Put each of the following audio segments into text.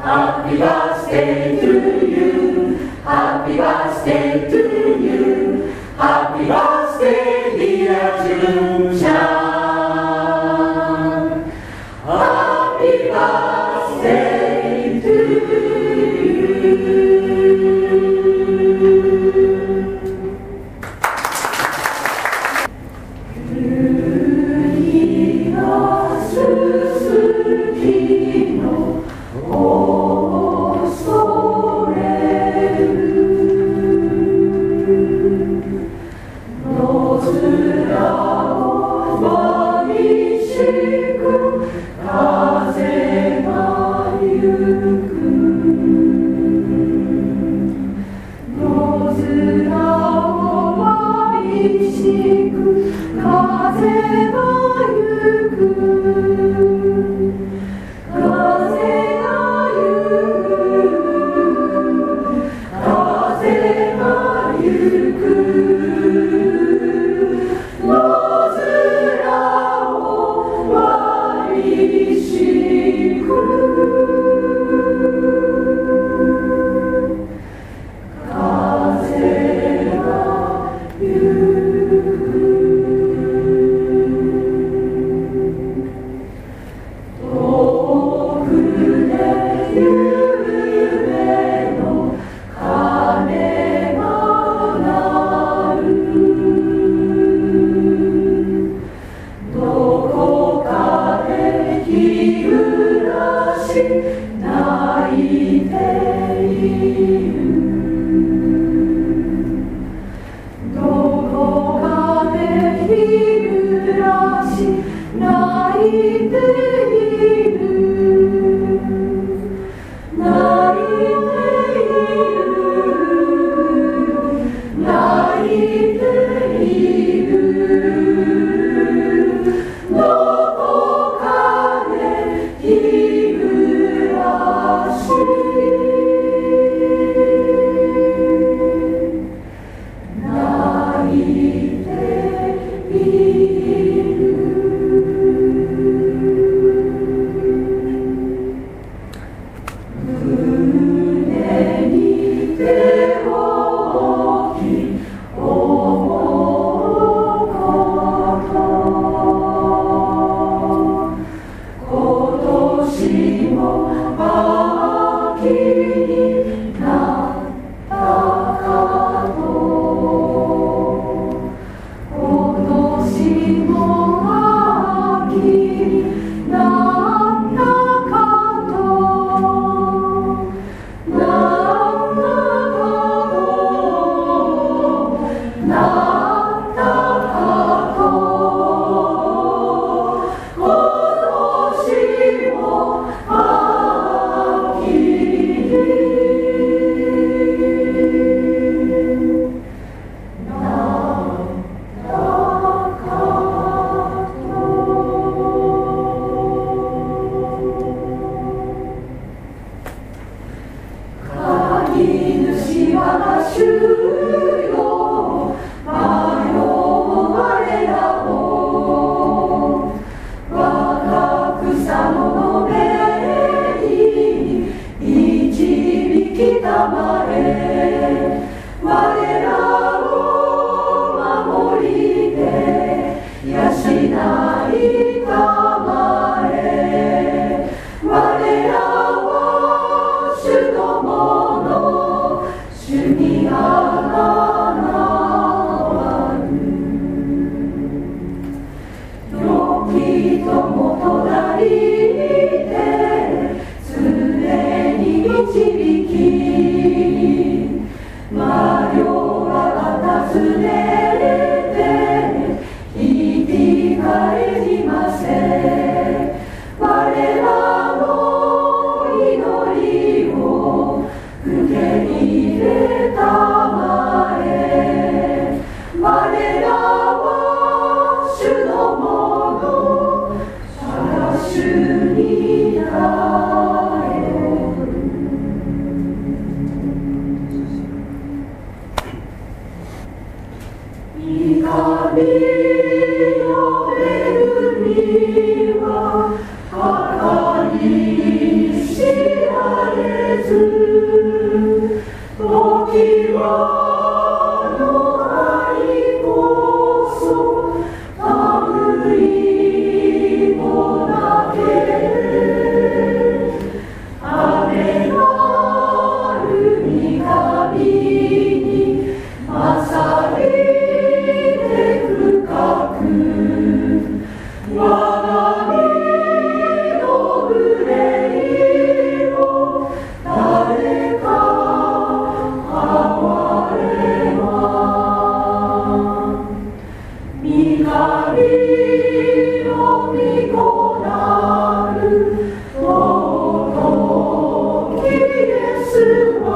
Happy birthday to you. Happy birthday to you. Happy birthday, dear June-chan. Happy birthday to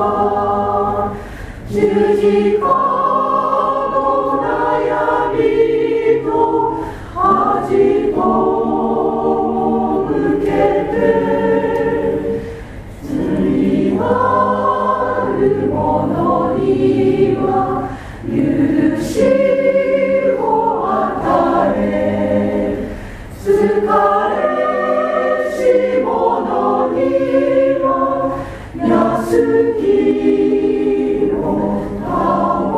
十字架の悩みと恥を受けて罪ある者には許しを与え疲れし者には安きを保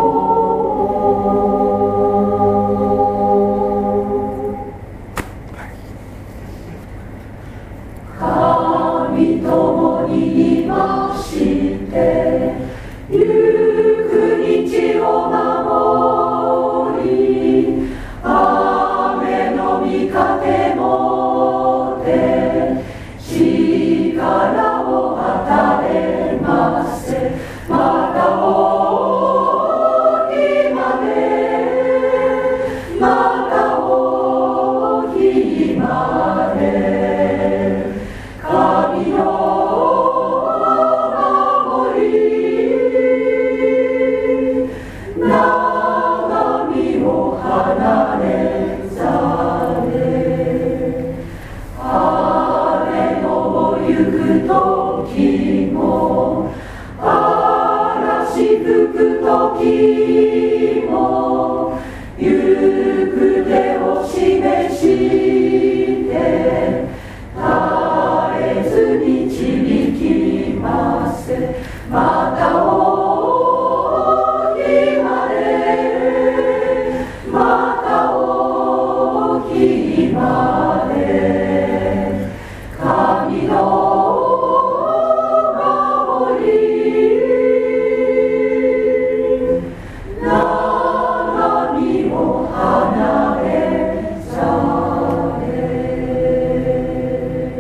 神共にいまして行く道を守り雨の御風もて力を与えませまた大日までまた大日まで神の守り長身を離れざれ雨の行く時も嵐吹く時も行く手を示して絶えず導きますまた大日までまた大日まで神の守り長身を離れざれ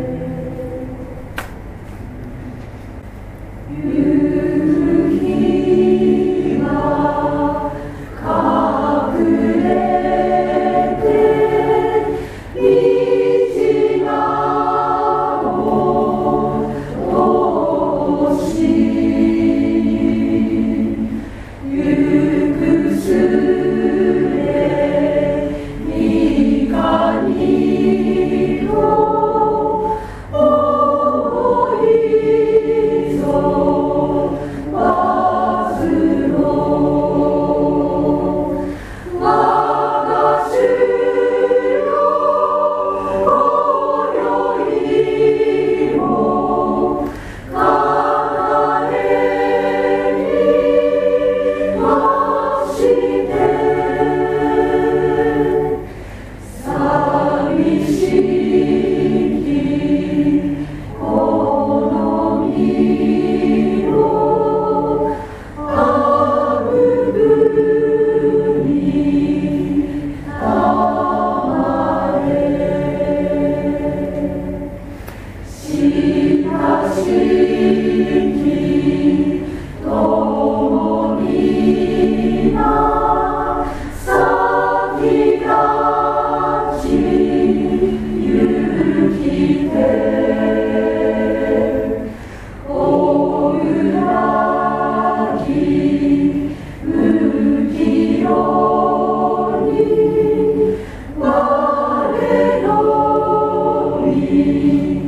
夕日が隠れて道が通し行くすれいかにも大いぞわずろ我が主よ今宵も離れにまして寂しきこの身をあぶぶにたれ親しき共にな先立ち行きてお裏き浮きように我の身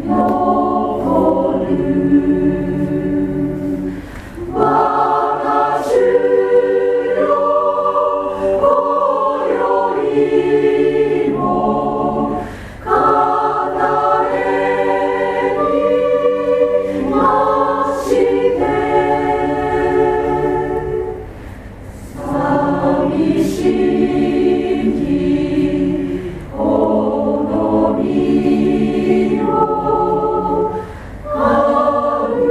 残る我が主よ今宵も語れにまして寂しきこの身をある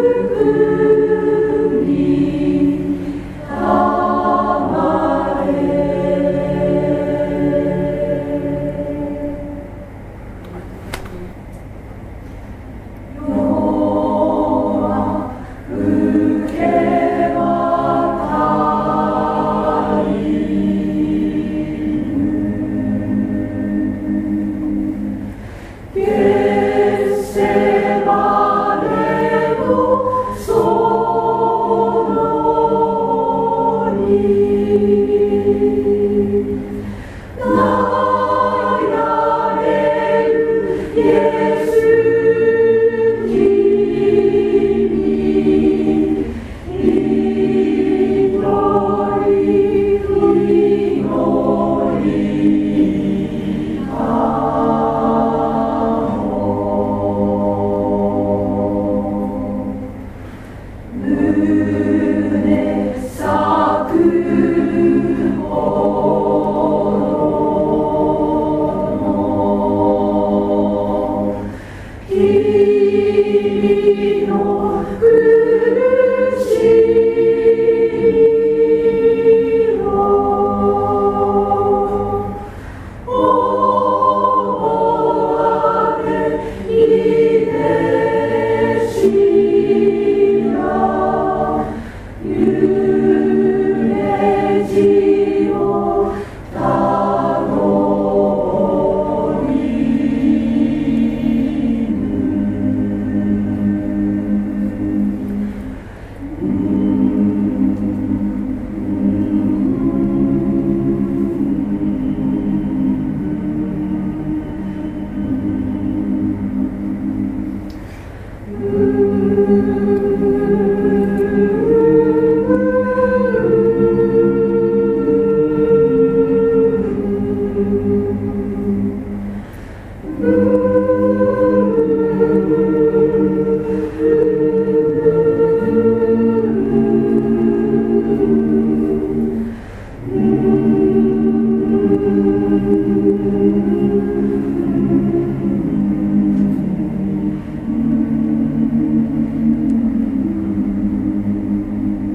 の苦しみを思われいでしや揺れ地をたど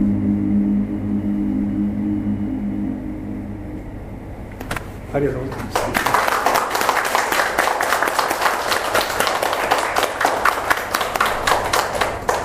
ありがとうございます。